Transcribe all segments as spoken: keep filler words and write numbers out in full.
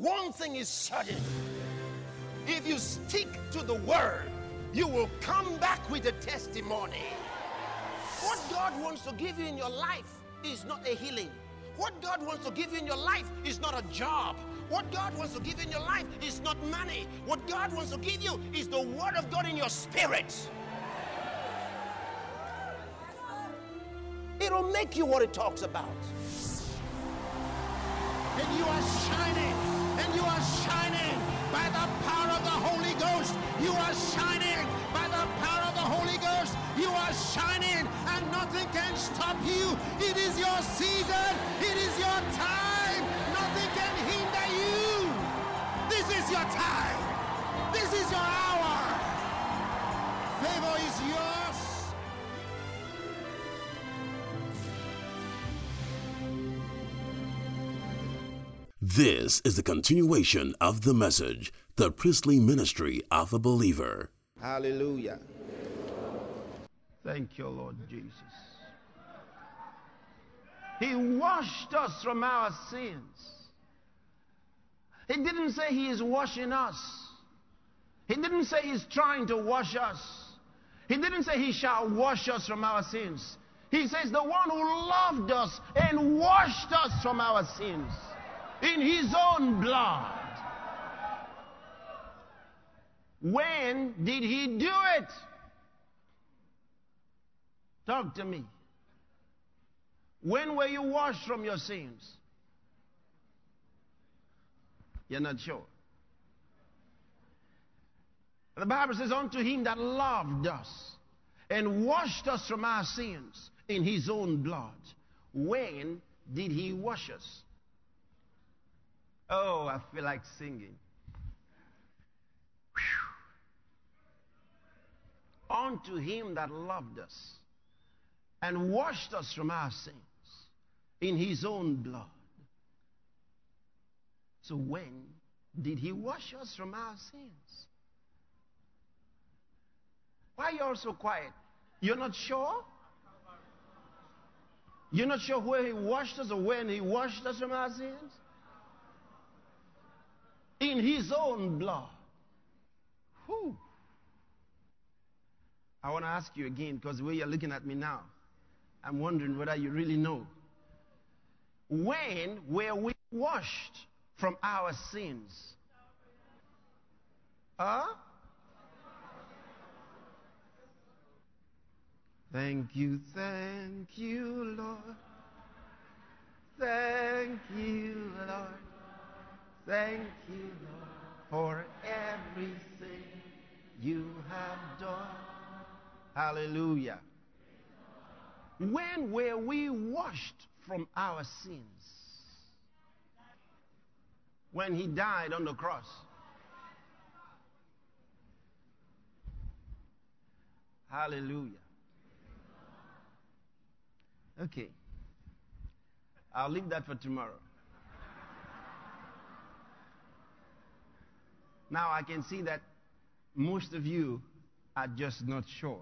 One thing is certain. If you stick to the word, you will come back with a testimony. What God wants to give you in your life is not a healing. What God wants to give you in your life is not a job. What God wants to give you in your life is not money. What God wants to give you is the word of God in your spirit. It'll make you what it talks about. And you are shining, and you are shining by the power of the Holy Ghost. You are shining by the power of the Holy Ghost. You are shining, and nothing can stop you. It is your season. It is your time. Nothing can hinder you. This is your time. This is your hour. Favor is yours. This is the continuation of the message, the priestly ministry of a believer. Hallelujah. Thank you, Lord Jesus. He washed us from our sins. He didn't say he is washing us. He didn't say he's trying to wash us. He didn't say he shall wash us from our sins. He says the one who loved us and washed us from our sins in his own blood. When did he do it? Talk to me. When were you washed from your sins? You're not sure. The Bible says, unto him that loved us and washed us from our sins in his own blood. When did he wash us? Oh, I feel like singing. Whew. Unto him that loved us and washed us from our sins in his own blood. So when did he wash us from our sins? Why are you all so quiet? You're not sure? You're not sure where he washed us or when he washed us from our sins? In his own blood. Whew. I want to ask you again, because the way you're looking at me now, I'm wondering whether you really know. When were we washed from our sins? Huh? Thank you, thank you, Lord. Thank you, Lord. Thank you, Lord, for everything you have done. Hallelujah. When were we washed from our sins? When he died on the cross. Hallelujah. Okay. I'll leave that for tomorrow. Now I can see that most of you are just not sure.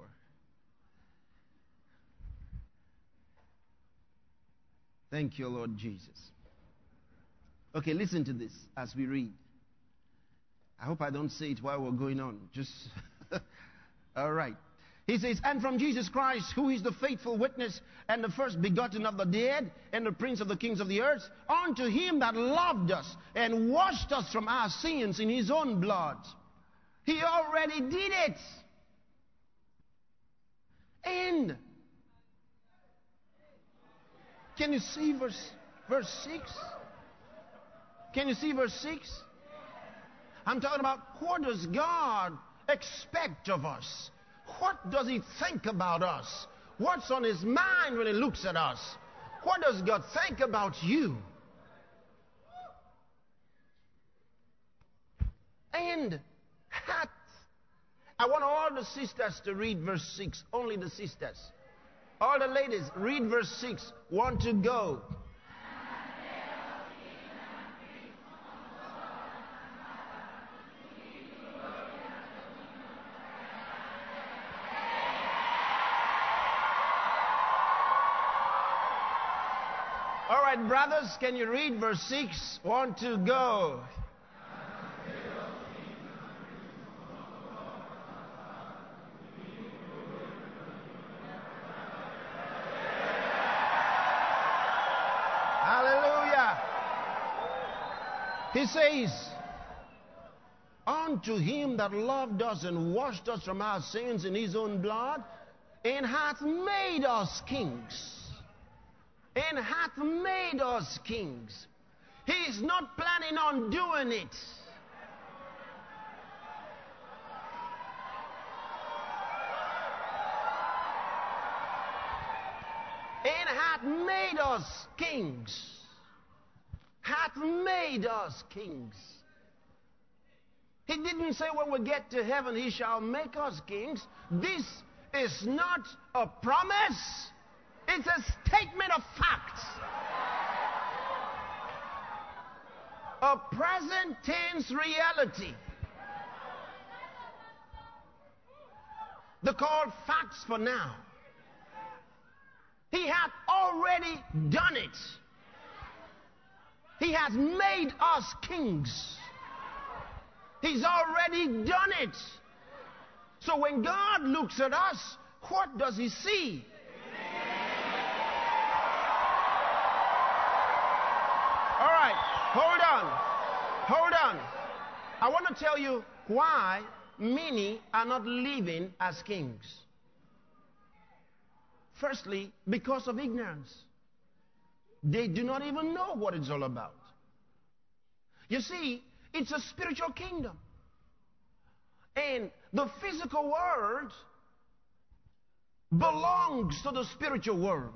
Thank you, Lord Jesus. Okay, listen to this as we read. I hope I don't say it while we're going on. Just, all right. He says, and from Jesus Christ, who is the faithful witness and the first begotten of the dead and the prince of the kings of the earth, unto him that loved us and washed us from our sins in his own blood. He already did it. And can you see verse, verse six? Can you see verse six? I'm talking about what does God expect of us? What does he think about us? What's on his mind when he looks at us? What does God think about you? And hat. I want all the sisters to read verse six. Only the sisters. All the ladies, read verse six. Want to go. All right, brothers, can you read verse six? Want to go. He says, unto him that loved us and washed us from our sins in his own blood, and hath made us kings. And hath made us kings. He's not planning on doing it. And hath made us kings. Hath made us kings. He didn't say when we get to heaven he shall make us kings. This is not a promise. It's a statement of facts. A present tense reality. They're called facts for now. He hath already done it. He has made us kings. He's already done it. So when God looks at us, what does he see? All right, hold on. Hold on. I want to tell you why many are not living as kings. Firstly, because of ignorance. They do not even know what it's all about. You see, it's a spiritual kingdom. And the physical world belongs to the spiritual world.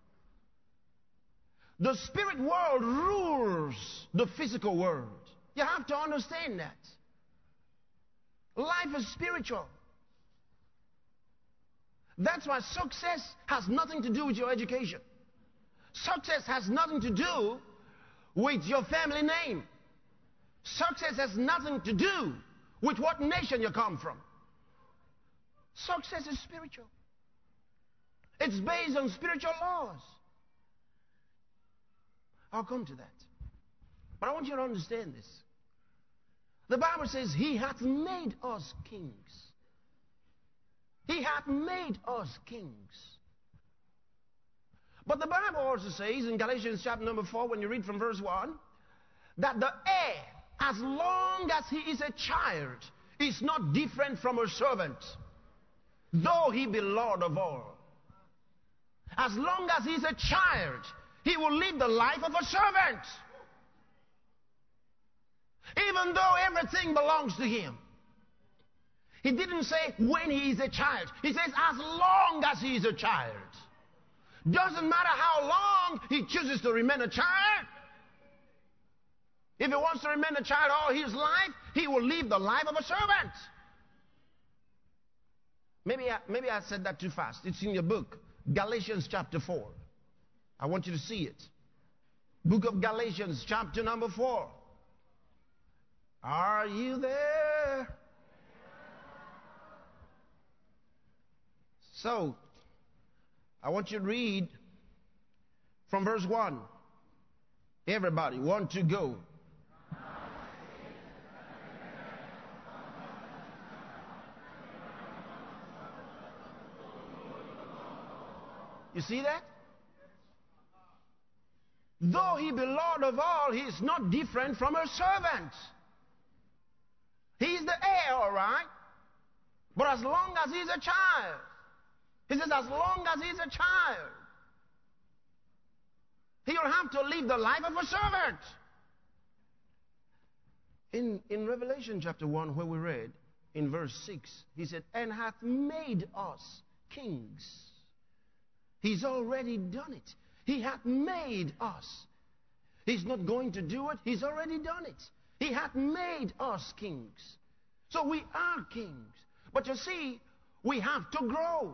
The spirit world rules the physical world. You have to understand that. Life is spiritual. That's why success has nothing to do with your education. Success has nothing to do with your family name. Success has nothing to do with what nation you come from. Success is spiritual. It's based on spiritual laws. I'll come to that. But I want you to understand this. The Bible says, he hath made us kings. He hath made us kings. But the Bible also says in Galatians chapter number four, when you read from verse one, that the heir, as long as he is a child, is not different from a servant, though he be Lord of all. As long as he's a child, he will live the life of a servant. Even though everything belongs to him. He didn't say when he is a child. He says as long as he is a child. Doesn't matter how long he chooses to remain a child. If he wants to remain a child all his life, he will live the life of a servant. Maybe I, maybe I said that too fast. It's in your book, Galatians chapter four. I want you to see it. Book of Galatians chapter number four. Are you there? So, I want you to read from verse one. Everybody, one to go. You see that? Though he be Lord of all, he is not different from a servant. He's the heir, all right? But as long as he's a child, he says as long as he's a child, he'll have to live the life of a servant. In, in Revelation chapter one, where we read, in verse six, he said, and hath made us kings. He's already done it. He hath made us. He's not going to do it. He's already done it. He hath made us kings. So we are kings. But you see, we have to grow.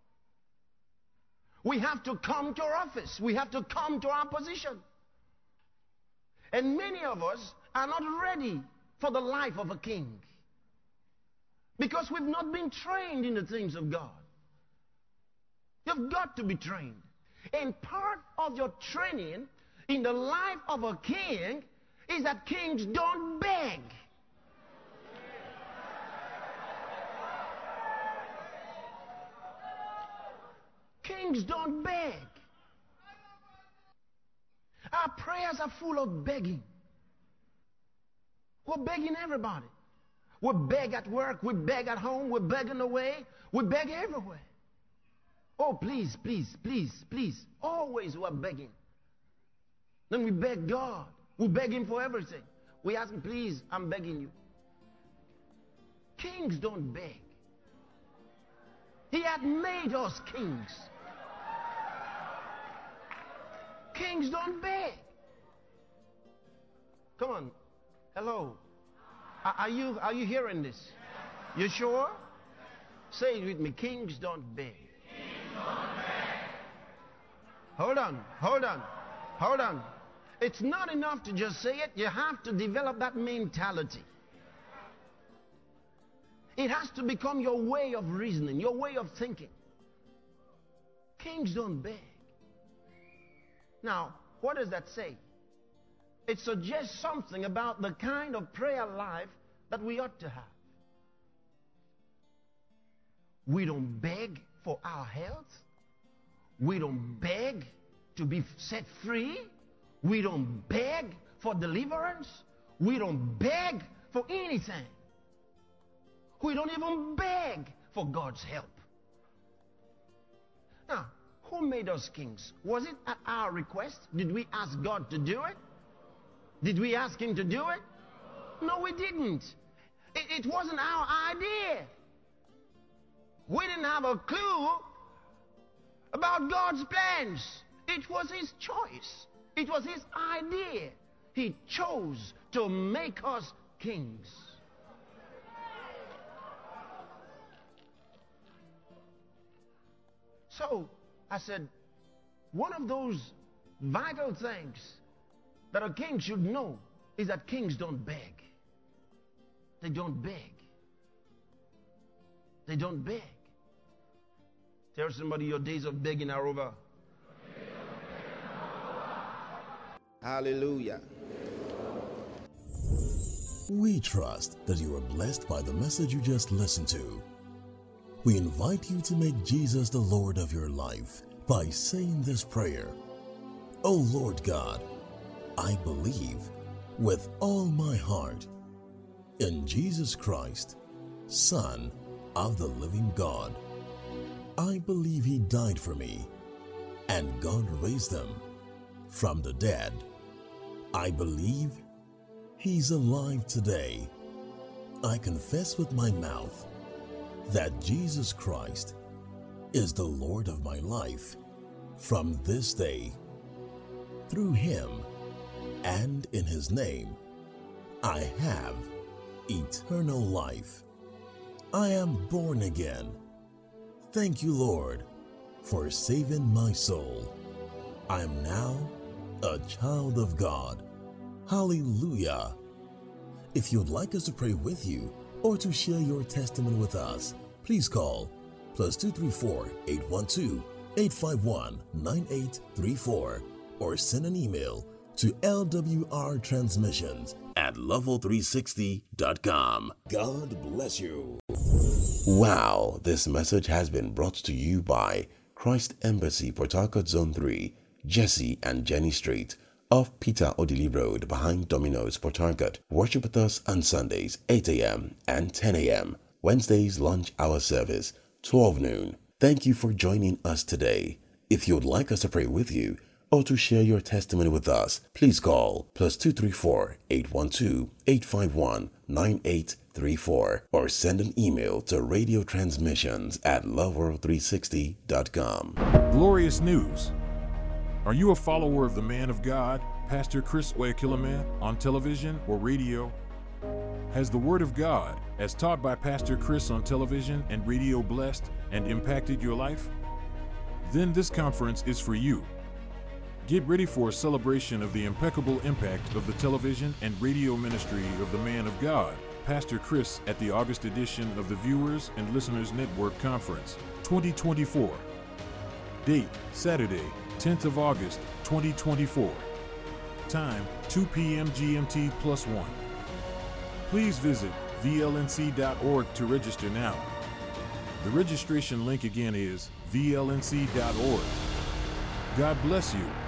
We have to come to our office. We have to come to our position. And many of us are not ready for the life of a king. Because we've not been trained in the things of God. You've got to be trained. And part of your training in the life of a king is that kings don't beg. Kings don't beg. Our prayers are full of begging. We're begging everybody. We beg at work, we beg at home, we beg on the way, we beg everywhere. Oh, please, please, please, please. Always we're begging. Then we beg God. We beg Him for everything. We ask Him, please, I'm begging you. Kings don't beg. He had made us kings. Kings don't beg. Come on. Hello. Are, are you are you hearing this? You sure? Say it with me. Kings don't beg. Kings don't beg. Hold on. Hold on. Hold on. It's not enough to just say it. You have to develop that mentality. It has to become your way of reasoning, your way of thinking. Kings don't beg. Now, what does that say? It suggests something about the kind of prayer life that we ought to have. We don't beg for our health. We don't beg to be set free. We don't beg for deliverance. We don't beg for anything. We don't even beg for God's help. Now, who made us kings? Was it at our request? Did we ask God to do it? Did we ask Him to do it? No, we didn't. It, it wasn't our idea. We didn't have a clue about God's plans. It was His choice. It was His idea. He chose to make us kings. So, I said, one of those vital things that a king should know is that kings don't beg. They don't beg. They don't beg. Tell somebody your days of begging are over. Hallelujah. We trust that you are blessed by the message you just listened to. We invite you to make Jesus the Lord of your life by saying this prayer. Oh Lord God, I believe with all my heart in Jesus Christ, Son of the living God. I believe He died for me and God raised Him from the dead. I believe He's alive today. I confess with my mouth that Jesus Christ is the Lord of my life from this day. Through Him and in His name, I have eternal life. I am born again. Thank you, Lord, for saving my soul. I am now a child of God. Hallelujah. If you'd like us to pray with you or to share your testimony with us, please call plus two three four, eight one two, eight five one, nine eight three four or send an email to L W R transmissions at level three sixty dot com. God bless you. Wow, this message has been brought to you by Christ Embassy, Port Harcourt Zone three, Jesse and Jenny Street, off Peter Odili Road behind Domino's, Port Harcourt. Worship with us on Sundays, eight a.m. and ten a.m. Wednesdays, lunch hour service, twelve noon. Thank you for joining us today. If you would like us to pray with you or to share your testimony with us, please call plus two three four, eight one two, eight five one, nine eight three four or send an email to radio transmissions at level three sixty dot com. Glorious news. Are you a follower of the man of God, Pastor Chris Oyakhilome, on television or radio? Has the Word of God, as taught by Pastor Chris on television and radio, blessed and impacted your life? Then this conference is for you. Get ready for a celebration of the impeccable impact of the television and radio ministry of the man of God, Pastor Chris, at the August edition of the Viewers and Listeners Network Conference twenty twenty-four. Date, Saturday, tenth of August, twenty twenty-four. Time, two p.m. G M T plus one. Please visit V L N C dot org to register now. The registration link again is V L N C dot org. God bless you.